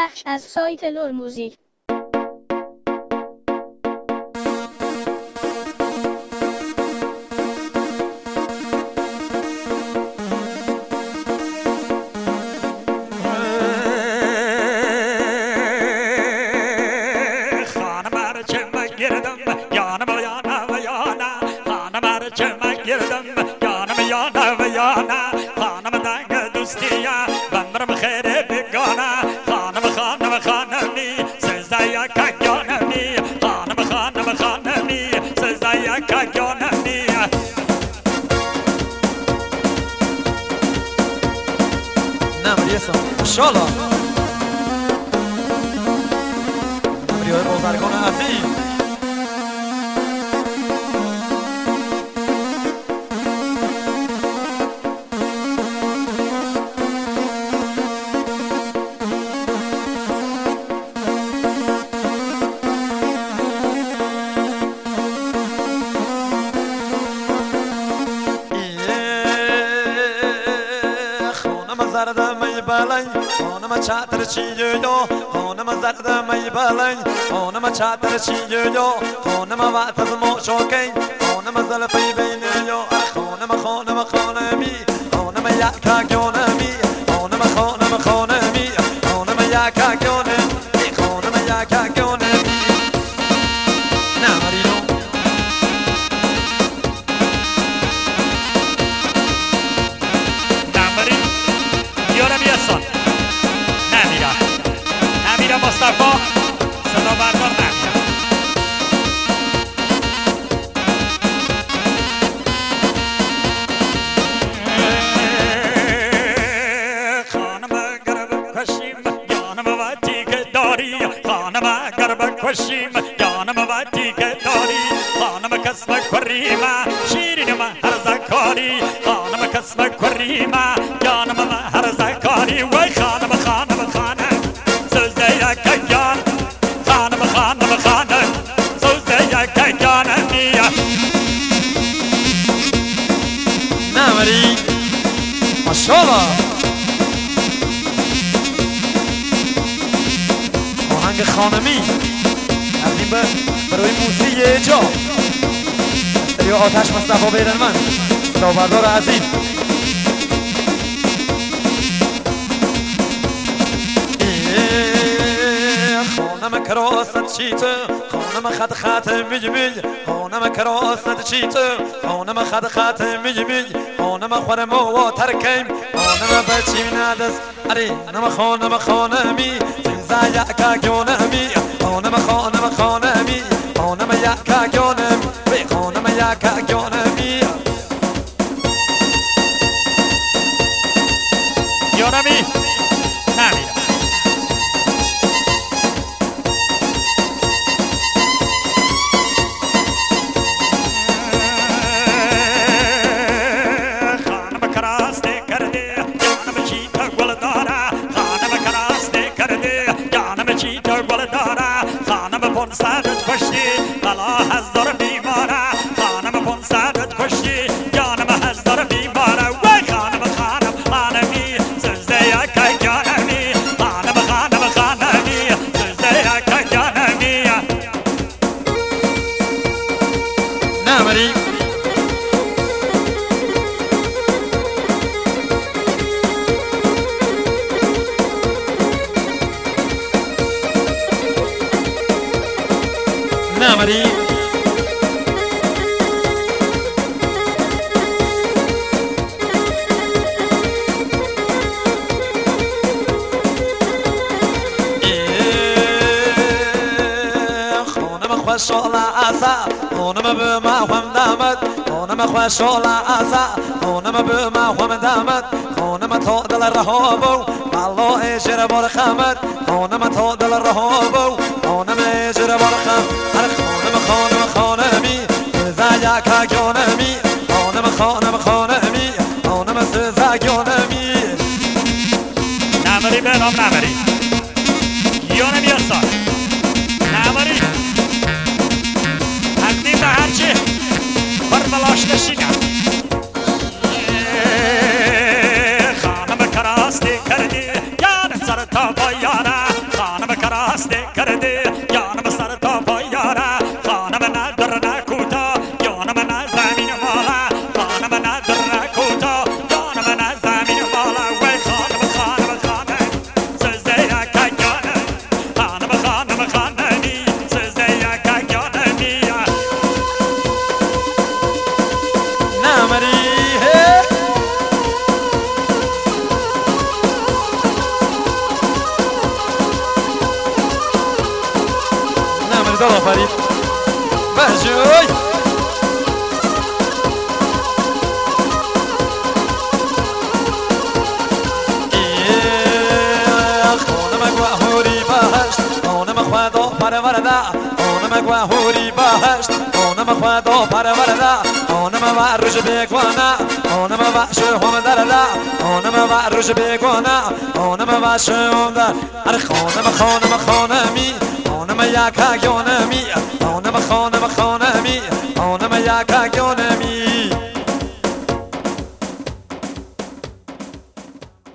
بخش از سایت لور موزیک. ماشاءالله نمری‌های بازرگان عظیم خانم چادر چیه یا خانم زرد می بلند خانم چادر چیه یا خانم وقت از ما شوکین خانم زلفی بین یا خانمی خانم یکا گونمی خانم خانمی خانم یکا گونمی خانم یکا گونمی نمرینو نمرین یارم یسان نمیرم مصطفی صدا بردار نمیرم خانم گرب کشیم جانم وقتی که داری خانم گرب کشیم جانم وقتی که داری خانم کسب کریم شیرین من هر زکاری خانم کسب کریم جانم من هر زکاری وای خانم نمری ماشاءالله آهنگ خانمی تقدیم برای موسیقی جا استریو آتش مصطفی بیرنمند صدابردار عظیم خانم کراست چیته خانم خط میگی خانم کراست چیته خانم خط میگی خانم خورم و ترکیم خانم بچی ندست اری خانم خانمی زیزا یکا گونمی خانم خانمی خانم یکا گونم بی خانم یکا گونمی یارمی نمیرم پونصدت کشتی بلا هزار بیماره خانم پونصدت کشتی جانم هزار بیماره وای خانمی سوزه یک جانمی خانمی سوزه یک جانمی نمری نمری خانم خوشحال عسا خانم به محوم دامد خانم خوشحال عسا خانم به محوم دامد خانم تا دل رهابو والله اجر بار خمد خانم تا دل رهابو خانم اجر بار خمد خانمی سزا یکا گونمی خانمی خانم سزا گونمی نمری بنام نمری یانم یاسان نمری تقدیم به هرچی بر بلاش نشینم خانم کراستی کردی یارم سر تا با یاره دار آفرید بجوی خونم گوهوری بهشت خونم خدا پرورده خونم گوهوری بهشت خونم خدا پرورده خونم و روش بگونه خونم و شوم درده خونم و روش بگونه خونم و شوم در هر خونمی خونم یکا گونمی خونم خونمی خونم یکا گونمی